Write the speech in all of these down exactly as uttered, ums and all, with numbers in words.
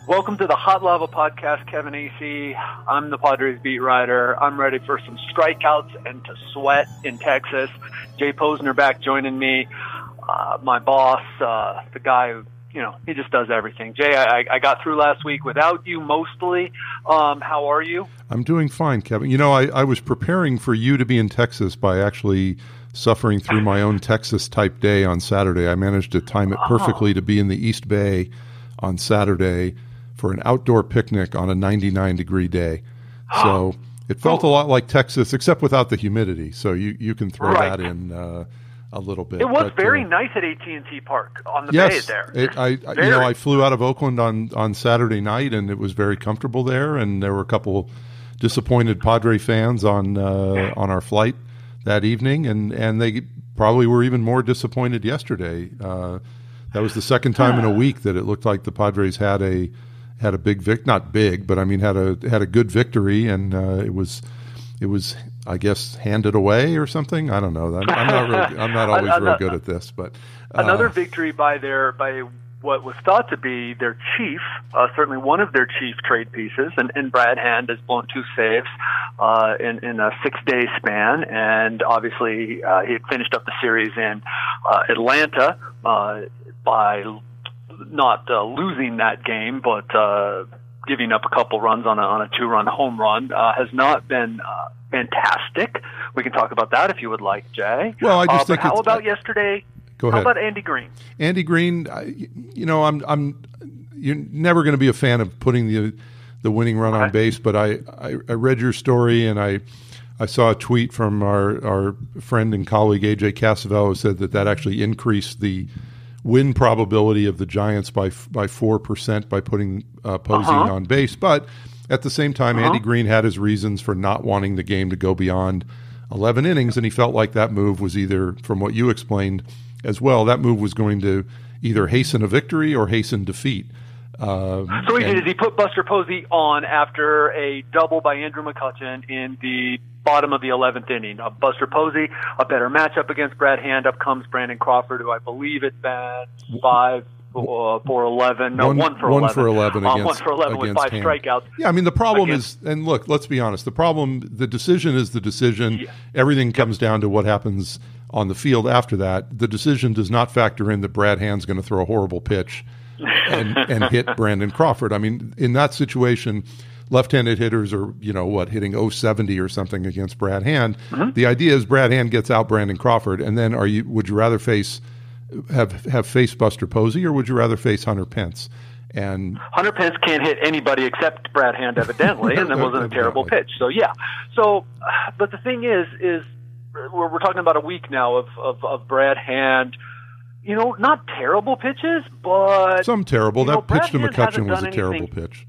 Welcome to the Hot Lava Podcast, Kevin Acee. I'm the Padres beat writer. I'm ready for some strikeouts and to sweat in Texas. Jay Posner back joining me. Uh, my boss, uh, the guy who, you know, he just does everything. Jay, I, I got through last week without you mostly. Um, how are you? I'm doing fine, Kevin. You know, I, I was preparing for you to be in Texas by actually suffering through my own Texas-type day on Saturday. I managed to time it perfectly to be in the East Bay on Saturday for an outdoor picnic on a ninety-nine degree day. So it felt a lot like Texas, except without the humidity. So you, you can throw Right. that in uh, a little bit. It was But, very uh, nice at A T and T Park on the yes, bay there. It, I, I- you Very. know, I flew out of Oakland on, on Saturday night, and it was very comfortable there. And there were a couple disappointed Padre fans on uh, on our flight that evening, and, and they probably were even more disappointed yesterday. Uh, that was the second time in a week that it looked like the Padres had a had a big vic, not big, but I mean had a had a good victory, and uh, it was it was I guess handed away or something. I don't know. I'm, I'm not real, I'm not always real good at this, but uh, Another victory by their by what was thought to be their chief, uh, certainly one of their chief trade pieces, and, and Brad Hand has blown two saves uh, in, in a six-day span, and obviously uh, he had finished up the series in uh, Atlanta uh, by not uh, losing that game, but uh, giving up a couple runs on a, on a two-run home run. Uh, has not been uh, fantastic. We can talk about that if you would like, Jay. Well, I just uh, think but how it's- about yesterday? Go How ahead. about Andy Green? Andy Green, I, you know, I'm I'm you're never going to be a fan of putting the the winning run on Right. base, but I, I, I read your story and I I saw a tweet from our, our friend and colleague A J Casavello who said that that actually increased the win probability of the Giants by by four percent by putting uh, Posey Uh-huh. on base. But at the same time, Uh-huh. Andy Green had his reasons for not wanting the game to go beyond eleven innings, and he felt like that move was either, from what you explained as well, that move was going to either hasten a victory or hasten defeat. Um, So he and- did is he put Buster Posey on after a double by Andrew McCutchen in the bottom of the eleventh inning. Uh, Buster Posey, a better matchup against Brad Hand. Up comes Brandon Crawford, who I believe at bat five uh, for eleven. No, One- one, for one eleven. for eleven Uh, against- one for eleven with against five Hand. strikeouts. Yeah, I mean, the problem Against- is, and look, let's be honest, the problem, the decision is the decision. Yeah. Everything comes down to what happens on the field after that. The decision does not factor in that Brad Hand's going to throw a horrible pitch and, and hit Brandon Crawford. I mean, in that situation, left-handed hitters are, you know, what, hitting oh seventy or something against Brad Hand. Mm-hmm. The idea is Brad Hand gets out Brandon Crawford, and then are you, would you rather face, have, have faced Buster Posey, or would you rather face Hunter Pence? And Hunter Pence can't hit anybody except Brad Hand, evidently, and that wasn't a terrible Evidently. pitch. So yeah. So, uh, but the thing is, is we're, we're talking about a week now of, of, of Brad Hand. You know, not terrible pitches, but some terrible. you know, That pitch to Brad Hand McCutchen hasn't was a done terrible anything- pitch.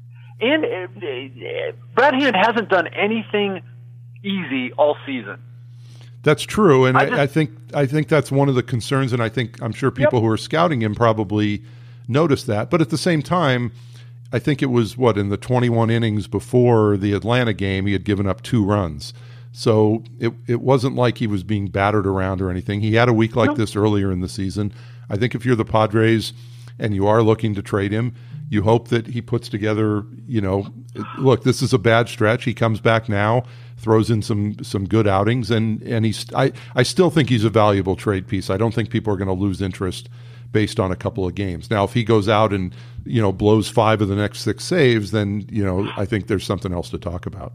And uh, uh, Brad Hand hasn't done anything easy all season. That's true, and I I, just- I think I think that's one of the concerns, and I think I'm sure people Yep. who are scouting him probably noticed that. But at the same time, I think it was what in the twenty-one innings before the Atlanta game, he had given up two runs. So it it wasn't like he was being battered around or anything. He had a week like No. this earlier in the season. I think if you're the Padres and you are looking to trade him, you hope that he puts together, you know, look, this is a bad stretch. He comes back now, throws in some some good outings, and and he's I, I still think he's a valuable trade piece. I don't think people are going to lose interest based on a couple of games. Now, if he goes out and, you know, blows five of the next six saves, then, you know, I think there's something else to talk about.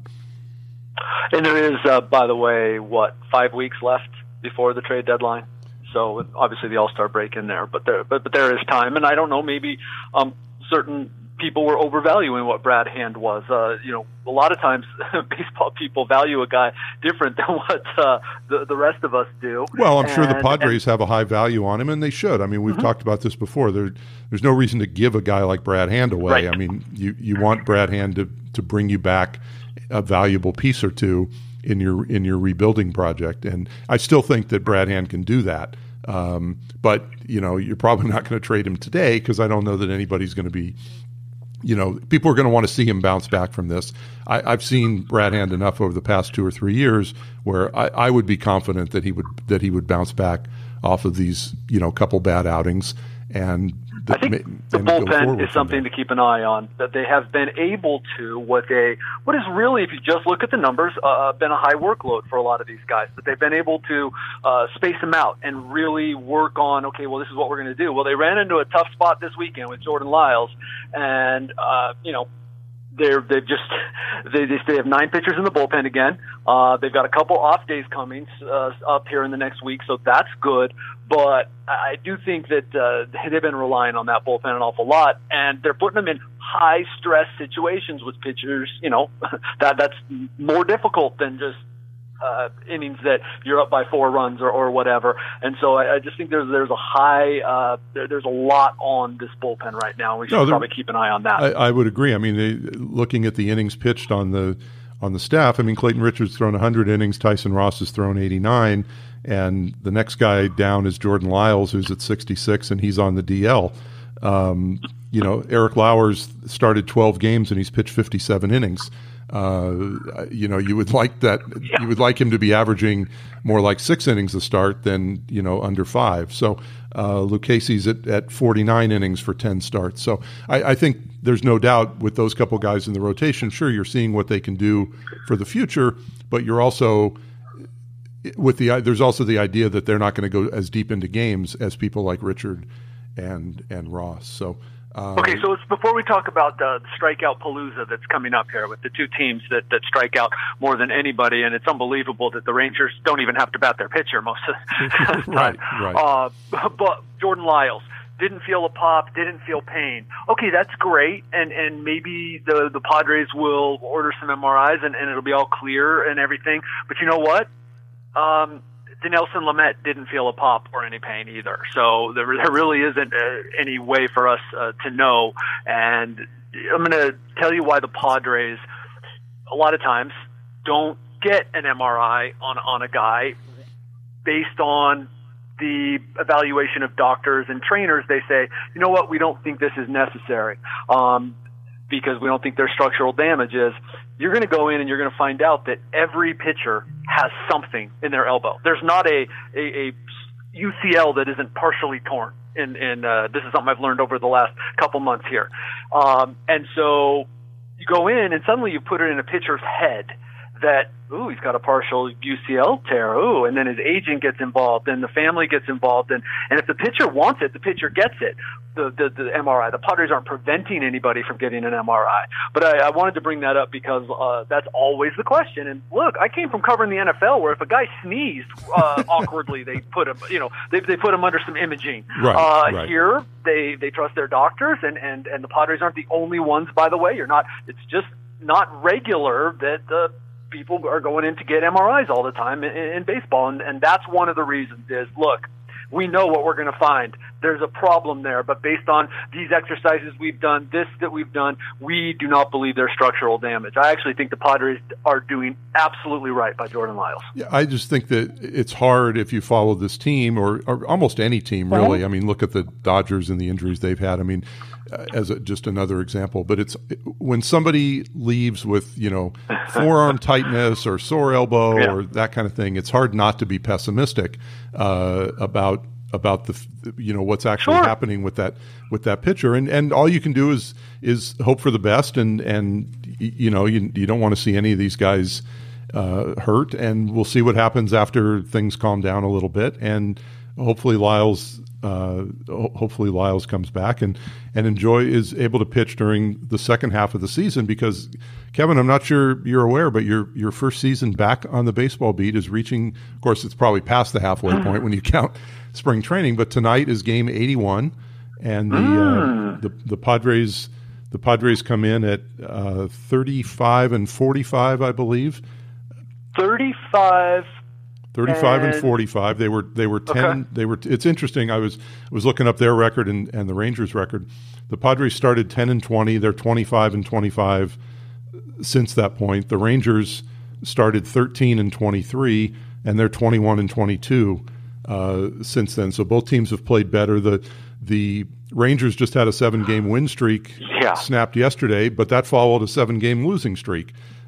And there is, uh, by the way, what, five weeks left before the trade deadline? So obviously the All-Star break in there, but there, but, but there is time. And I don't know, maybe um, certain people were overvaluing what Brad Hand was. Uh, you know, a lot of times baseball people value a guy different than what uh, the, the rest of us do. Well, I'm sure the And- Padres have a high value on him, and they should. I mean, we've talked about this before. There, there's no reason to give a guy like Brad Hand away. Right. I mean, you, you want Brad Hand to, to bring you back a valuable piece or two in your in your rebuilding project, and I still think that Brad Hand can do that. Um, but you know, you're probably not going to trade him today because I don't know that anybody's going to be. You know, people are going to want to see him bounce back from this. I, I've seen Brad Hand enough over the past two or three years where I, I would be confident that he would that he would bounce back off of these, you know, couple bad outings. And I think the bullpen is something to keep an eye on. That they have been able to, with a what is really, if you just look at the numbers, uh, been a high workload for a lot of these guys. But they've been able to uh, space them out and really work on. Okay, well, this is what we're going to do. Well, they ran into a tough spot this weekend with Jordan Lyles, and uh, you know. They're they've just they just they have nine pitchers in the bullpen again. Uh, they've got a couple off days coming uh, up here in the next week, so that's good. But I do think that uh, they've been relying on that bullpen an awful lot, and they're putting them in high stress situations with pitchers. You know that that's more difficult than just uh, innings that you're up by four runs or, or whatever. And so I, I just think there's there's a high uh, there, there's a lot on this bullpen right now. We should no, probably keep an eye on that. I, I would agree. I mean, they, looking at the innings pitched on the on the staff, I mean, Clayton Richards thrown one hundred innings, Tyson Ross has thrown eighty-nine, and the next guy down is Jordan Lyles, who's at sixty-six, and he's on the D L. Um, you know, Eric Lauers started twelve games and he's pitched fifty-seven innings. Uh, you know, you would like that. Yeah. You would like him to be averaging more like six innings a start than, you know, under five. So uh, Lucchese's at, at forty-nine innings for ten starts. So I, I think there's no doubt with those couple guys in the rotation. Sure, you're seeing what they can do for the future, but you're also with the there's also the idea that they're not going to go as deep into games as people like Richard and and Ross. So. Um, okay, so it's, before we talk about the, the strikeout palooza that's coming up here with the two teams that, that strike out more than anybody, and it's unbelievable that the Rangers don't even have to bat their pitcher most of the time. right, right. Uh, but Jordan Lyles didn't feel a pop, didn't feel pain. Okay, that's great, and, and maybe the, the Padres will order some M R Is and, and it'll be all clear and everything. But you know what? Um, Dinelson Lamet didn't feel a pop or any pain either. So there, there really isn't uh, any way for us uh, to know. And I'm going to tell you why the Padres, a lot of times, don't get an M R I on, on a guy based on the evaluation of doctors and trainers. They say, you know what, we don't think this is necessary. Um, because we don't think there's structural damage is, you're going to go in and you're going to find out that every pitcher has something in their elbow. There's not a, a, a U C L that isn't partially torn. And, and uh, this is something I've learned over the last couple months here. Um, and so you go in and suddenly you put it in a pitcher's head that, ooh, he's got a partial U C L tear, ooh, and then his agent gets involved, and the family gets involved, and, and if the pitcher wants it, the pitcher gets it, the, the, the M R I. The Padres aren't preventing anybody from getting an M R I. But I, I wanted to bring that up because uh, that's always the question. And look, I came from covering the N F L where if a guy sneezed uh, awkwardly, they put him, you know, they they put him under some imaging. Right, uh, right. Here, they, they trust their doctors, and, and, and the Padres aren't the only ones, by the way. You're not, it's just not regular that the people are going in to get M R Is all the time in, in baseball. And, and that's one of the reasons is, look, we know what we're going to find. There's a problem there, but based on these exercises we've done, this that we've done, we do not believe there's structural damage. I actually think the Padres are doing absolutely right by Jordan Lyles. Yeah, I just think that it's hard if you follow this team or, or almost any team, really. Uh-huh. I mean, look at the Dodgers and the injuries they've had. I mean, uh, as a, just another example, but it's when somebody leaves with, you know, forearm tightness or sore elbow yeah. or that kind of thing, it's hard not to be pessimistic uh, about about the, you know, what's actually sure. happening with that with that pitcher, and and all you can do is is hope for the best, and and you know you you don't want to see any of these guys uh, hurt, and we'll see what happens after things calm down a little bit, and hopefully Lyles uh, hopefully Lyles comes back and and Enjoy is able to pitch during the second half of the season, because Kevin, I'm not sure you're aware, but your your first season back on the baseball beat is reaching. Of course, it's probably past the halfway point when you count spring training, but tonight is game eighty-one, and the mm. uh, the, the Padres the Padres come in at uh, thirty-five and forty-five, I believe. Thirty-five. Thirty-five and, and forty-five. They were they were ten. Okay. They were. It's interesting. I was was looking up their record and, and the Rangers' record. The Padres started ten and twenty. They're twenty-five and twenty-five since that point. The Rangers started thirteen and twenty-three, and they're twenty-one and twenty-two. Uh, since then, so both teams have played better. The the Rangers just had a seven game win streak yeah. snapped yesterday, but that followed a seven game losing streak.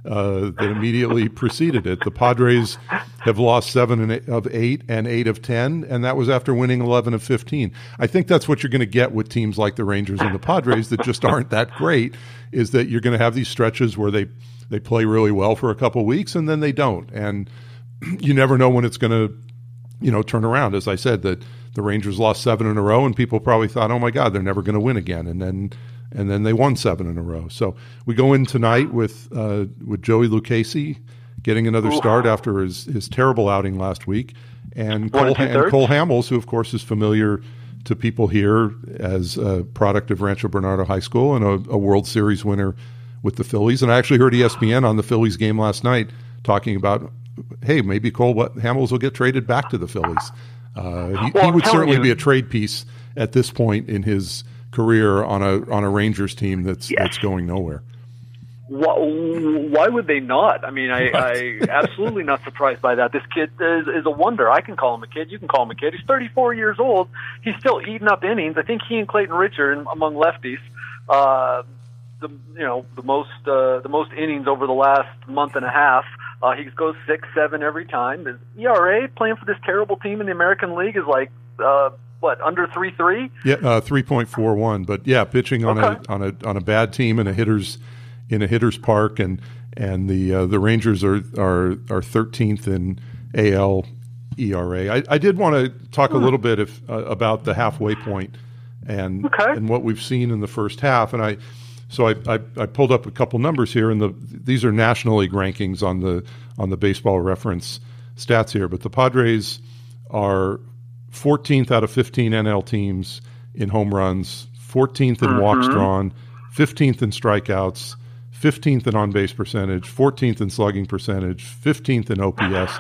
uh, that immediately preceded it. The Padres have lost seven and eight of eight and eight of ten, and that was after winning eleven of fifteen. I think that's what you're going to get with teams like the Rangers and the Padres that just aren't that great, is that you're going to have these stretches where they, they play really well for a couple of weeks and then they don't. And you never know when it's going to, you know, turn around. As I said, that the Rangers lost seven in a row, and people probably thought, "Oh my God, they're never going to win again." And then, and then they won seven in a row. So we go in tonight with uh, with Joey Lucchesi getting another Ooh. start after his, his terrible outing last week, and Cole, and Cole Hamels, who of course is familiar to people here as a product of Rancho Bernardo High School and a, a World Series winner with the Phillies. And I actually heard E S P N on the Phillies game last night talking about, hey, maybe Cole Hamels will get traded back to the Phillies. Uh, he, well, he would certainly you. be a trade piece at this point in his career on a on a Rangers team that's yes. that's going nowhere. Why, why would they not? I mean, I, right. I absolutely not surprised by that. This kid is, is a wonder. I can call him a kid. You can call him a kid. He's thirty-four years old. He's still eating up innings. I think he and Clayton Richard, among lefties, uh, the you know the most uh, the most innings over the last month and a half. Uh, he goes six, seven every time. His E R A playing for this terrible team in the American League is like uh, what, under three three? Yeah, uh, three point four one. But yeah, pitching on okay. a on a on a bad team in a hitter's in a hitter's park, and and the uh, the Rangers are are are thirteenth in A L E R A. I, I did want to talk hmm. a little bit if uh, about the halfway point and okay. and what we've seen in the first half, and I. So I, I, I pulled up a couple numbers here, and the these are National League rankings on the on the Baseball Reference stats here. But the Padres are fourteenth out of fifteen N L teams in home runs, fourteenth in mm-hmm. walks drawn, fifteenth in strikeouts, fifteenth in on-base percentage, fourteenth in slugging percentage, fifteenth in O P S.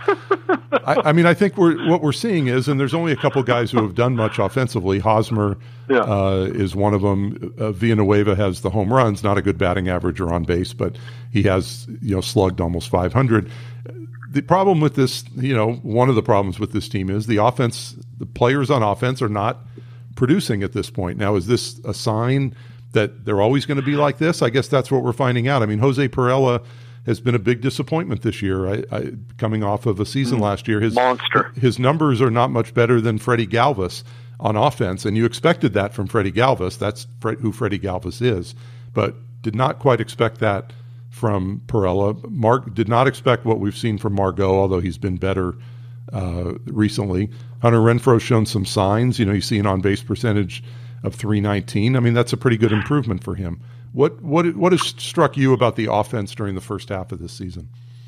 I, I mean, I think we're what we're seeing is, and there's only a couple guys who have done much offensively. Hosmer yeah. uh, is one of them. Uh, Villanueva has the home runs, not a good batting average or on base, but he has, you know, slugged almost five hundred. The problem with this, you know, one of the problems with this team is the offense. The players on offense are not producing at this point. Now, is this a sign that they're always going to be like this? I guess that's what we're finding out. I mean, Jose Perella has been a big disappointment this year. I, I, coming off of a season mm, last year, his monster. His numbers are not much better than Freddie Galvis on offense, and you expected that from Freddie Galvis. That's Fred, who Freddie Galvis is, but did not quite expect that from Perella. Mark did not expect what we've seen from Margot, although he's been better uh, recently. Hunter Renfroe's shown some signs. You know, you see an on-base percentage of three nineteen. I mean, that's a pretty good improvement for him. What what what has struck you about the offense during the first half of this season?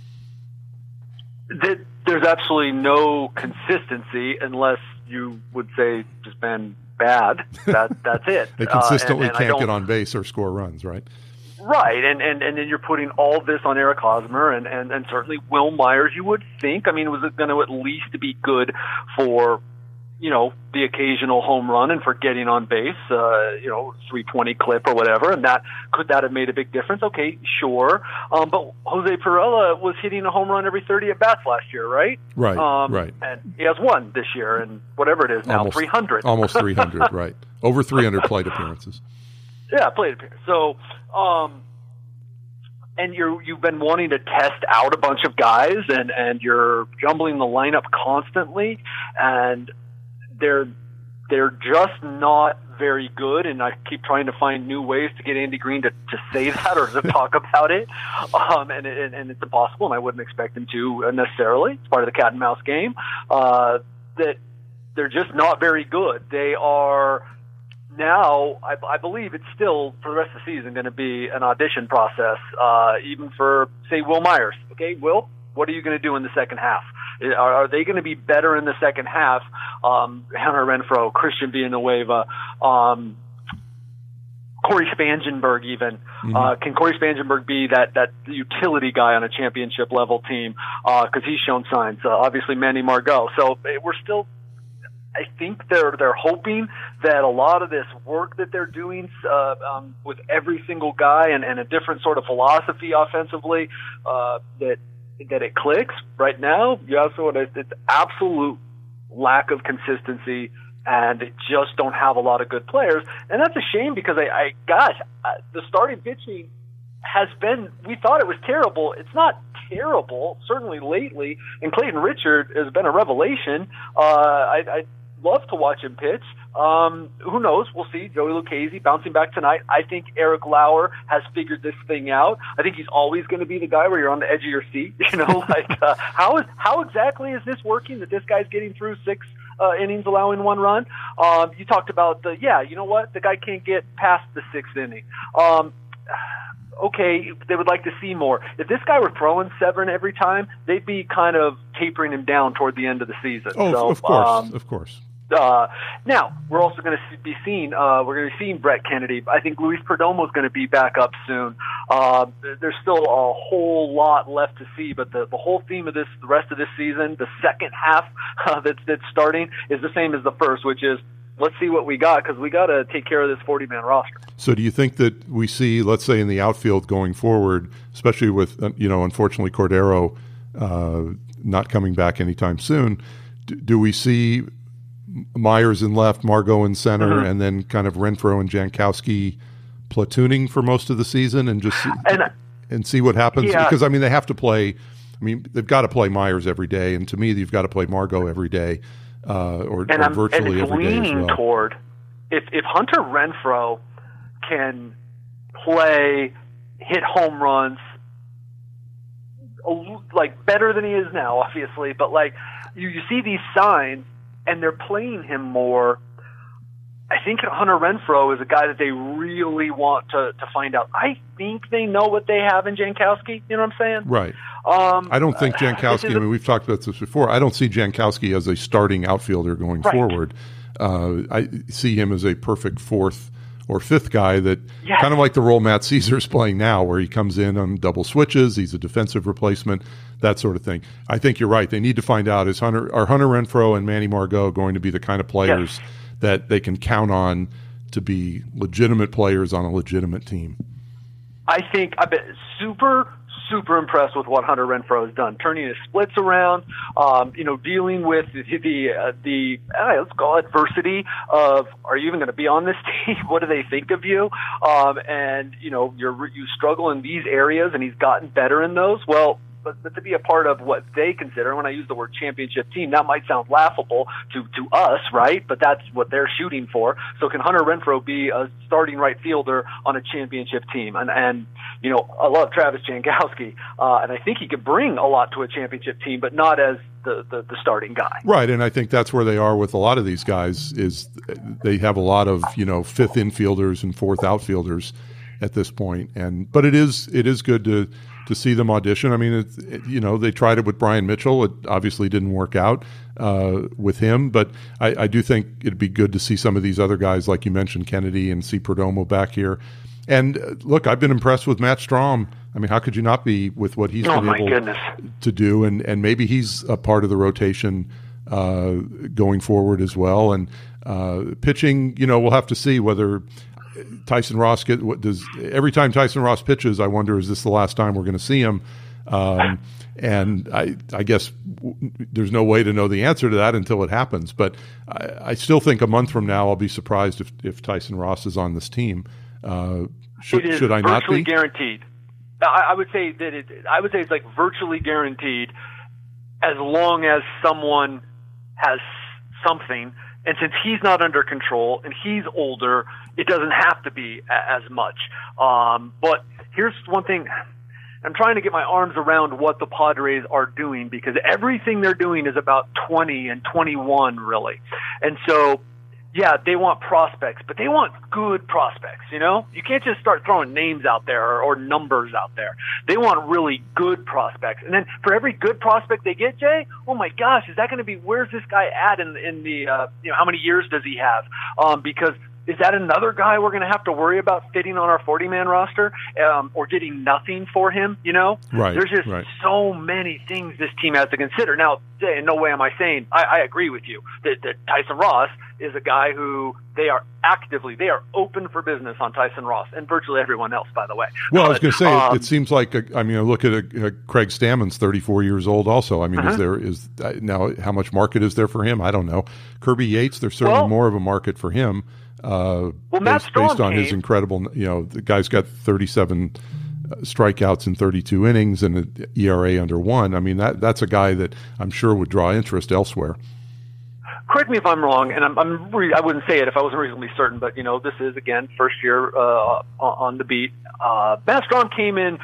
There's absolutely no consistency unless you would say just been bad. That that's it. They consistently uh, and, and can't get on base or score runs, right? Right, and, and, and then you're putting all this on Eric Hosmer and, and, and certainly Will Myers, you would think. I mean, was it going to at least be good for, you know, the occasional home run and for getting on base, uh, you know, three twenty clip or whatever, and that could that have made a big difference? Okay, sure. Um, but Jose Perella was hitting a home run every thirty at bats last year, right? Right, um, right. And he has one this year, and whatever it is now, almost, three hundred. Almost three hundred, right. Over three hundred plate appearances. Yeah, plate appearances. So, um, and you're, you've been wanting to test out a bunch of guys, and, and you're jumbling the lineup constantly, and they're they're just not very good, and I keep trying to find new ways to get Andy Green to, to say that or to talk about it, um, and, and and it's impossible, and I wouldn't expect him to necessarily. It's part of the cat and mouse game. Uh, that they're just not very good. They are now, I, I believe it's still, for the rest of the season, going to be an audition process, uh, even for, say, Will Myers. Okay, Will, what are you going to do in the second half? Are, are they going to be better in the second half? Um, Hunter Renfroe, Christian Villanueva, um, Corey Spangenberg even. Mm-hmm. Uh, can Corey Spangenberg be that, that utility guy on a championship level team? Because uh, he's shown signs. Uh, obviously, Manny Margot. So we're still, I think they're they're hoping that a lot of this work that they're doing uh, um, with every single guy and, and a different sort of philosophy offensively, uh, that that it clicks. Right now, you also what it's absolute lack of consistency, and they just don't have a lot of good players, and that's a shame because I, I gosh, I, the starting pitching has been, we thought it was terrible. It's not terrible, certainly lately. And Clayton Richard has been a revelation. Uh, I, I love to watch him pitch. Um, who knows? We'll see. Joey Lucchesi bouncing back tonight. I think Eric Lauer has figured this thing out. I think he's always going to be the guy where you're on the edge of your seat. You know, like uh, how is how exactly is this working? That this guy's getting through six uh, innings, allowing one run. Um, you talked about the yeah. You know what? The guy can't get past the sixth inning. Um, okay, they would like to see more. If this guy were throwing seven every time, they'd be kind of tapering him down toward the end of the season. Oh, so, of course, um, of course. Uh, now, we're also going to be seeing, uh, we're going to be seeing Brett Kennedy. I think Luis Perdomo is going to be back up soon. Uh, there's still a whole lot left to see, but the, the whole theme of this, the rest of this season, the second half uh, that's, that's starting is the same as the first, which is let's see what we got, because we got to take care of this forty-man roster. So do you think that we see, let's say in the outfield going forward, especially with, you know, unfortunately Cordero uh, not coming back anytime soon, do, do we see Myers in left, Margot in center, mm-hmm. and then kind of Renfroe and Jankowski platooning for most of the season, and just see, and, and see what happens? Yeah. Because I mean, they have to play. I mean, they've got to play Myers every day, and to me, you've got to play Margot every day, uh, or, and or I'm, virtually and it's every day as leaning well. Toward if if Hunter Renfroe can play, hit home runs, like better than he is now, obviously, but like you, you see these signs. And they're playing him more. I think Hunter Renfroe is a guy that they really want to, to find out. I think they know what they have in Jankowski. You know what I'm saying? Right. Um, I don't think Jankowski, uh, I mean, we've talked about this before. I don't see Jankowski as a starting outfielder going right. forward. Uh, I see him as a perfect fourth or fifth guy that yes. kind of like the role Matt Caesar's playing now, where he comes in on double switches. He's a defensive replacement, that sort of thing. I think you're right. They need to find out, is Hunter, are Hunter Renfroe and Manny Margot going to be the kind of players yes. that they can count on to be legitimate players on a legitimate team? I think I've been super, super impressed with what Hunter Renfroe has done, turning his splits around, um, you know, dealing with the, the, uh, the uh, let's call it adversity of, are you even going to be on this team? What do they think of you? Um, and, you know, you're, you struggle in these areas, and he's gotten better in those. Well, But, but to be a part of what they consider, when I use the word championship team, that might sound laughable to, to us, right? But that's what they're shooting for. So can Hunter Renfroe be a starting right fielder on a championship team? And, and you know, I love Travis Jankowski, uh, and I think he could bring a lot to a championship team, but not as the, the, the starting guy. Right, and I think that's where they are with a lot of these guys, is they have a lot of, you know, fifth infielders and fourth outfielders at this point. And but it is it is good to to see them audition. I mean, it, it, you know, they tried it with Brian Mitchell. It obviously didn't work out uh, with him, but I, I do think it'd be good to see some of these other guys, like you mentioned, Kennedy, and see Perdomo back here. And uh, look, I've been impressed with Matt Strahm. I mean, how could you not be with what he's oh, been able goodness. to do? And and maybe he's a part of the rotation uh, going forward as well. And uh, pitching, you know, we'll have to see whether Tyson Ross get what does every time Tyson Ross pitches. I wonder, is this the last time we're going to see him? Um, and I, I guess w- there's no way to know the answer to that until it happens. But I, I still think a month from now, I'll be surprised if, if Tyson Ross is on this team. Uh, should, it is should I not virtually be? guaranteed. I, I would say that it. I would say it's like virtually guaranteed, as long as someone has something. And since he's not under control and he's older, it doesn't have to be a- as much. Um, but here's one thing. I'm trying to get my arms around what the Padres are doing, because everything they're doing is about twenty and twenty-one, really. And so, yeah, they want prospects, but they want good prospects, you know? You can't just start throwing names out there or, or numbers out there. They want really good prospects. And then for every good prospect they get, Jay, oh my gosh, is that going to be, where's this guy at in, in the, uh, you know, how many years does he have? Um, because is that another guy we're going to have to worry about fitting on our forty-man roster, um, or getting nothing for him, you know? Right, There's just right. so many things this team has to consider. Now, in no way am I saying, I, I agree with you, that, that Tyson Ross is a guy who they are actively, they are open for business on Tyson Ross, and virtually everyone else, by the way. Well, but, I was going to say, um, it, it seems like, a, I mean, I look at a, a Craig Stammen's thirty-four years old also. I mean, uh-huh. is there, is uh, now how much market is there for him? I don't know. Kirby Yates, there's certainly well, more of a market for him. Uh, well, Matt based, based on came, his incredible, you know, the guy's got thirty-seven strikeouts in thirty-two innings and an E R A under one. I mean, that that's a guy that I'm sure would draw interest elsewhere. Correct me if I'm wrong, and I'm, I'm re- I wouldn't say it if I wasn't reasonably certain, but, you know, this is, again, first year uh, on the beat. Uh, Matt Strom came in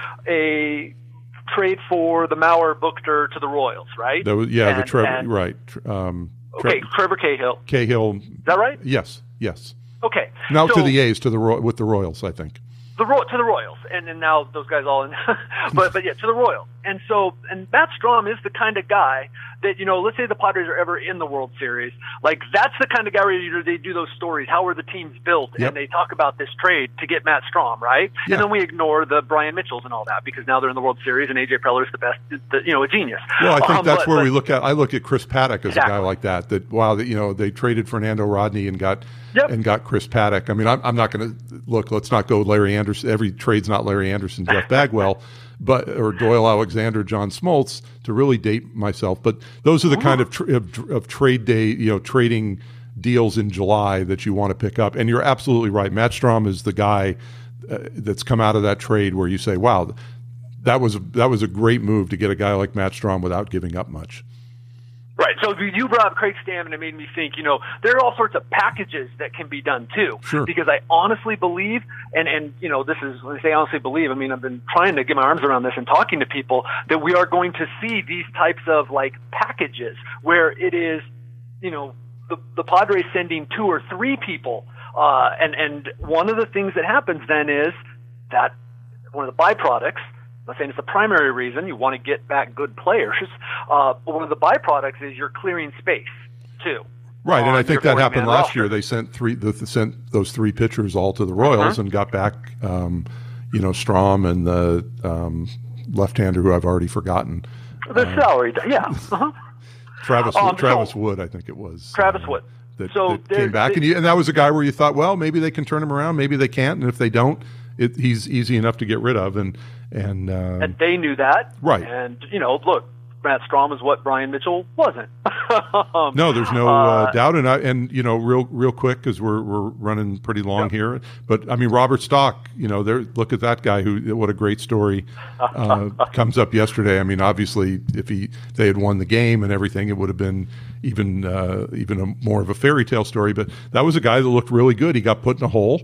a trade for the Mauer Buchter to the Royals, right? That was, yeah, and, the Trevor, and, right. Um, okay, Tre- Trevor Cahill. Cahill. Is that right? Yes, yes. Okay. Now so, to the A's, to the Ro- with the Royals, I think. The Ro- to the Royals, and, and now those guys all in, but but yeah, to the Royals. And so, and Matt Strom is the kind of guy that, you know, let's say the Padres are ever in the World Series, like that's the kind of guy where you, they do those stories, how were the teams built, yep. and they talk about this trade to get Matt Strom, right? Yeah. And then we ignore the Brian Mitchells and all that because now they're in the World Series and A J Preller's the best, the, you know, a genius. Well, I think um, that's but, where but, we look at. I look at Chris Paddock as exactly. a guy like that. That wow, that you know they traded Fernando Rodney and got yep. and got Chris Paddock. I mean, I'm, I'm not going to look. Let's not go Larry Anderson. Every trade's not Larry Anderson, Jeff Bagwell, but or Doyle Alexander, John Smoltz to really date myself. But those are the kind of, tra- of of trade day, you know, trading deals in July that you want to pick up. And you're absolutely right. Matt Strom is the guy uh, that's come out of that trade where you say, wow. That was that was a great move to get a guy like Matt Strom without giving up much. Right. So you brought up Craig Stammen, it made me think, you know, there are all sorts of packages that can be done too. Sure. Because I honestly believe, and, and you know, this is, when I say honestly believe, I mean, I've been trying to get my arms around this and talking to people, that we are going to see these types of, like, packages where it is, you know, the, the Padres sending two or three people. Uh, and, and one of the things that happens then is that one of the byproducts, I'm not saying it's the primary reason you want to get back good players, uh, but one of the byproducts is you're clearing space too. Right, and I think that happened last roster. year. They sent three, the, sent those three pitchers all to the Royals uh-huh. and got back, um, you know, Strom and the um, left-hander who I've already forgotten. The uh, salary, yeah. Uh-huh. Travis um, Travis so, Wood, I think it was. Travis uh, Wood. That, so that came back, and, you, and that was a guy where you thought, well, maybe they can turn him around, maybe they can't, and if they don't, it, he's easy enough to get rid of, and and uh, and they knew that, right? And you know, look, Matt Strom is what Brian Mitchell wasn't. um, no, there's no uh, uh, doubt, and I, and you know, real real quick because we're we're running pretty long yeah. here, but I mean, Robert Stock, you know, there. Look at that guy who, what a great story uh, comes up yesterday. I mean, obviously, if he they had won the game and everything, it would have been even uh, even a, more of a fairy tale story. But that was a guy that looked really good. He got put in a hole,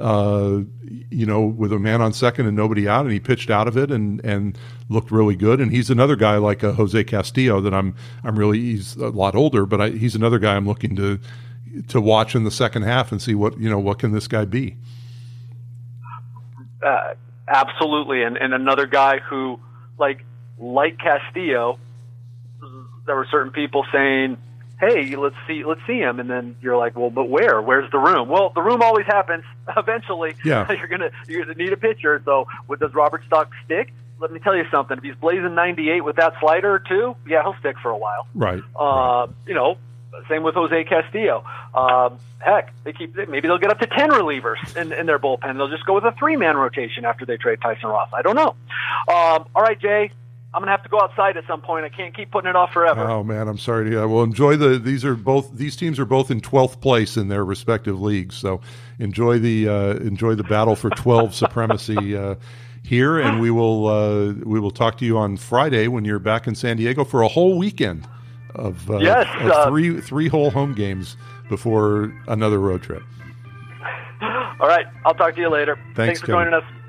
uh, you know, with a man on second and nobody out, and he pitched out of it and, and looked really good. And he's another guy like uh, Jose Castillo that I'm I'm really he's a lot older, but I, he's another guy I'm looking to to watch in the second half and see what you know what can this guy be. Uh, absolutely, and and another guy who like like Castillo, there were certain people saying, hey, let's see, let's see him. And then you're like, well, but where? Where's the room? Well, the room always happens. Eventually, yeah. you're gonna you're gonna need a pitcher. So, what does Robert Stock stick? Let me tell you something. If he's blazing ninety-eight with that slider or two, yeah, he'll stick for a while. Right. Uh, right. You know, same with Jose Castillo. Um, heck, they keep maybe they'll get up to ten relievers in, in their bullpen. They'll just go with a three-man rotation after they trade Tyson Ross. I don't know. Um, all right, Jay. I'm gonna have to go outside at some point. I can't keep putting it off forever. Oh man, I'm sorry to hear that. Well, enjoy the. These are both. These teams are both in twelfth place in their respective leagues. So enjoy the uh, enjoy the battle for twelve supremacy uh, here, and we will uh, we will talk to you on Friday when you're back in San Diego for a whole weekend of, uh, yes, of uh, three three whole home games before another road trip. All right, I'll talk to you later. Thanks, Thanks for Kevin. joining us.